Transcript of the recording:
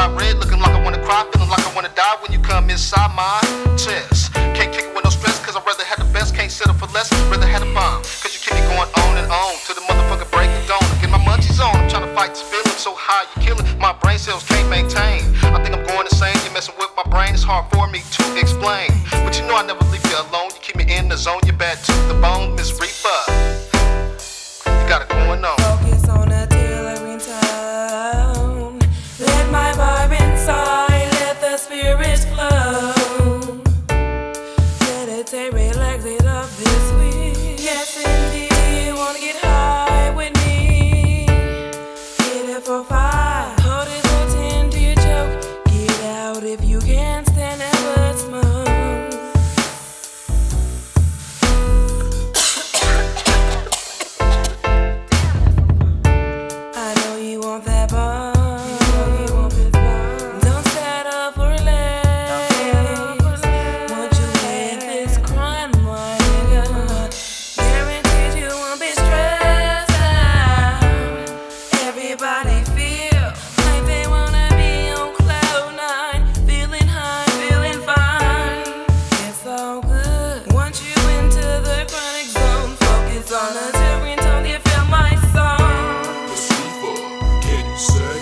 side red, looking like I wanna cry, feeling like I wanna die when you come inside my chest. Can't kick it with no stress, cause I'd rather have the best, can't settle for less, rather have a bomb. Cause you keep me going on and on, to the motherfucker break it down. Get my munchies on, I'm trying to fight this feeling so high, you killing. My brain cells can't maintain. I think I'm going insane, you're messing with my brain, it's hard for me to explain. But you know I never leave you alone, you keep me in the zone, you're bad to the bone, Miss Reaper. You got it going on. Focus on a tailoring town. Let my vibe inside, let the spirits flow. Meditate, relax it up this week. Yes, indeed, wanna get high with me. Get it for 5, hold it for 10 to your choke. Get out if you can't stand it but smoke. Don't settle for less. Want you in this crime, my nigga. Guaranteed you won't be stressed out. Everybody feel like they wanna be on cloud 9, feeling high, feeling fine. It's all good. Want you into the chronic zone. Focus on the different tone. You feel my song. The super, can you say?